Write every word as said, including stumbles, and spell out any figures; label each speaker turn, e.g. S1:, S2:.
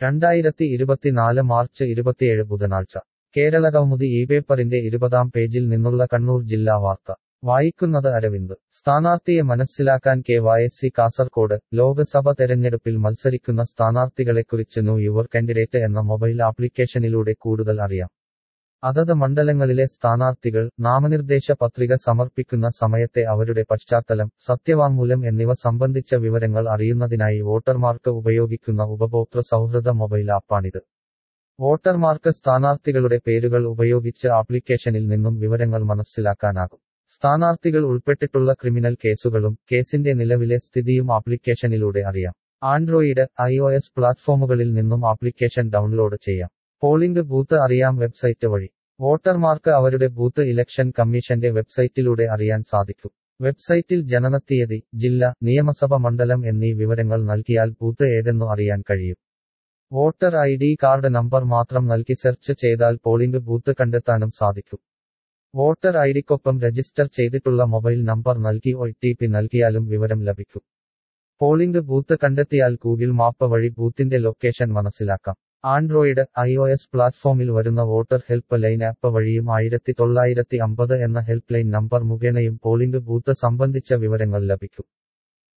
S1: രണ്ടായിരത്തി ഇരുപത്തിനാല് മാർച്ച് ഇരുപത്തിയേഴ് ബുധനാഴ്ച കേരള കൗമുദി ഈ പേപ്പറിന്റെ ഇരുപതാം പേജിൽ നിന്നുള്ള കണ്ണൂർ ജില്ലാ വാർത്ത വായിക്കുന്നത് അരവിന്ദ് സ്ഥാനാർത്ഥിയെ മനസ്സിലാക്കാൻ K Y S C Kasaragod Lok Sabha തെരഞ്ഞെടുപ്പിൽ മത്സരിക്കുന്ന സ്ഥാനാർത്ഥികളെക്കുറിച്ച് നോ യുവർ കാൻഡിഡേറ്റ് എന്ന മൊബൈൽ ആപ്ലിക്കേഷനിലൂടെ കൂടുതൽ അറിയാം. അതത് മണ്ഡലങ്ങളിലെ സ്ഥാനാർത്ഥികൾ നാമനിർദ്ദേശ പത്രിക സമർപ്പിക്കുന്ന സമയത്തെ അവരുടെ പശ്ചാത്തലം, സത്യവാങ്മൂലം എന്നിവ സംബന്ധിച്ച വിവരങ്ങൾ അറിയുന്നതിനായി വോട്ടർമാർക്ക് ഉപയോഗിക്കുന്ന ഉപഭോക്തൃ സൗഹൃദ മൊബൈൽ ആപ്പാണിത്. വോട്ടർമാർക്ക് സ്ഥാനാർത്ഥികളുടെ പേരുകൾ ഉപയോഗിച്ച് ആപ്ലിക്കേഷനിൽ നിന്നും വിവരങ്ങൾ മനസ്സിലാക്കാനാകും. സ്ഥാനാർത്ഥികൾ ഉൾപ്പെട്ടിട്ടുള്ള ക്രിമിനൽ കേസുകളും കേസിന്റെ നിലവിലെ സ്ഥിതിയും ആപ്ലിക്കേഷനിലൂടെ അറിയാം. ആൻഡ്രോയിഡ്, ഐ ഒ എസ് പ്ലാറ്റ്ഫോമുകളിൽ നിന്നും ആപ്ലിക്കേഷൻ ഡൗൺലോഡ് ചെയ്യാം. പോളിംഗ് ബൂത്ത് അറിയാം വെബ്സൈറ്റ് വഴി. വോട്ടർമാർക്ക് അവരുടെ ബൂത്ത് ഇലക്ഷൻ കമ്മീഷന്റെ വെബ്സൈറ്റിലൂടെ അറിയാൻ സാധിക്കും. വെബ്സൈറ്റിൽ ജനനത്തീയതി, ജില്ല, നിയമസഭ മണ്ഡലം എന്നീ വിവരങ്ങൾ നൽകിയാൽ ബൂത്ത് ഏതെന്നു അറിയാൻ കഴിയും. Voter I D card number മാത്രം നൽകി സെർച്ച് ചെയ്താൽ പോളിംഗ് ബൂത്ത് കണ്ടെത്താനും സാധിക്കും. വോട്ടർ ഐഡിക്കൊപ്പം രജിസ്റ്റർ ചെയ്തിട്ടുള്ള മൊബൈൽ നമ്പർ നൽകി ഒ ടി പി നൽകിയാലും വിവരം ലഭിക്കും. പോളിംഗ് ബൂത്ത് കണ്ടെത്തിയാൽ ഗൂഗിൾ മാപ്പ് വഴി ബൂത്തിന്റെ ലൊക്കേഷൻ മനസ്സിലാക്കാം. ആൻഡ്രോയിഡ്, ഐ ഒ എസ് പ്ലാറ്റ്ഫോമിൽ വരുന്ന വോട്ടർ ഹെൽപ്പ് ലൈൻ ആപ്പ് വഴിയും ആയിരത്തി തൊള്ളായിരത്തി അമ്പത് എന്ന ഹെൽപ്പ് ലൈൻ നമ്പർ മുഖേനയും പോളിംഗ് ബൂത്ത് സംബന്ധിച്ച വിവരങ്ങൾ ലഭിക്കും.